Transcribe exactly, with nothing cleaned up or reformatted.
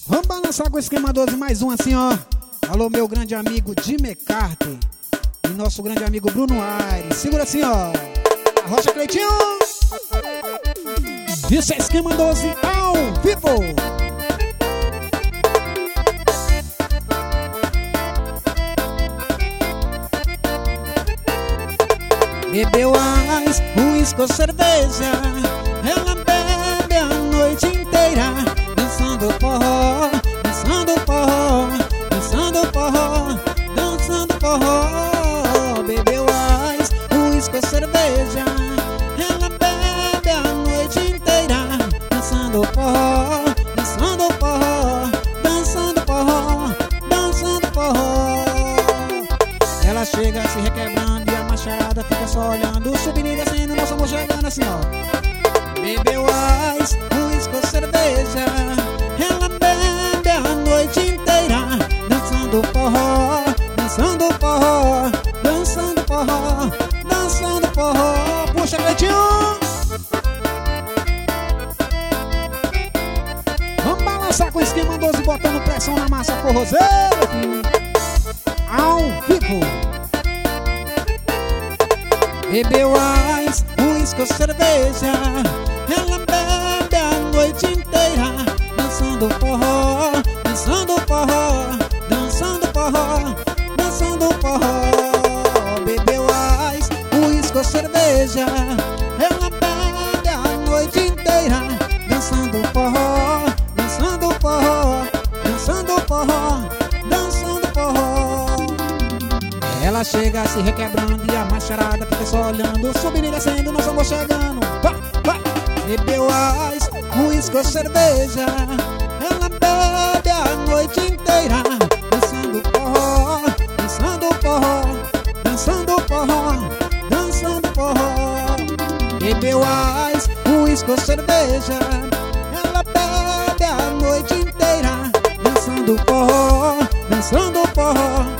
Vamos balançar com o esquema doze, mais um assim, ó. Alô, meu grande amigo Jimmy Carter e nosso grande amigo Bruno Aires. Segura assim, ó. Arrocha, Cleitinho. Isso é esquema doze ao vivo. Bebeu ais, uísque ou cerveja, ela bebe a noite inteira, dançando forró, dançando forró, dançando forró, dançando forró. Bebeu ais, uísque ou cerveja, ela bebe a noite inteira, dançando forró, dançando forró, dançando forró, dançando forró. Ela chega se requebrando e a macharada fica só olhando, subindo e descendo, nosso amor chegando assim, ó. Bebeu ais, uísque ou cerveja, ela bebe a noite inteira, dançando forró, dançando forró, dançando forró, dançando forró. Puxa, Cleitinho! Vamos balançar com o esquema doze, botando pressão na massa forrozeira, ao vivo. Bebeu ais, uísque ou cerveja, ela bebe a noite inteira, dançando forró, dançando forró, dançando forró, dançando forró. Bebeu ais, uísque ou cerveja, ela bebe a noite inteira, dançando forró, dançando forró, dançando forró, dançando forró. Ela chega se requebrando e a macharada fica só olhando, subindo e descendo, nós vamos chegando. Vai, vai. Bebeu ais, uísque ou cerveja, ela bebe a noite inteira, dançando forró, dançando forró, dançando forró, dançando forró. Bebeu ais, uísque ou cerveja, ela bebe a noite inteira, dançando forró, dançando forró,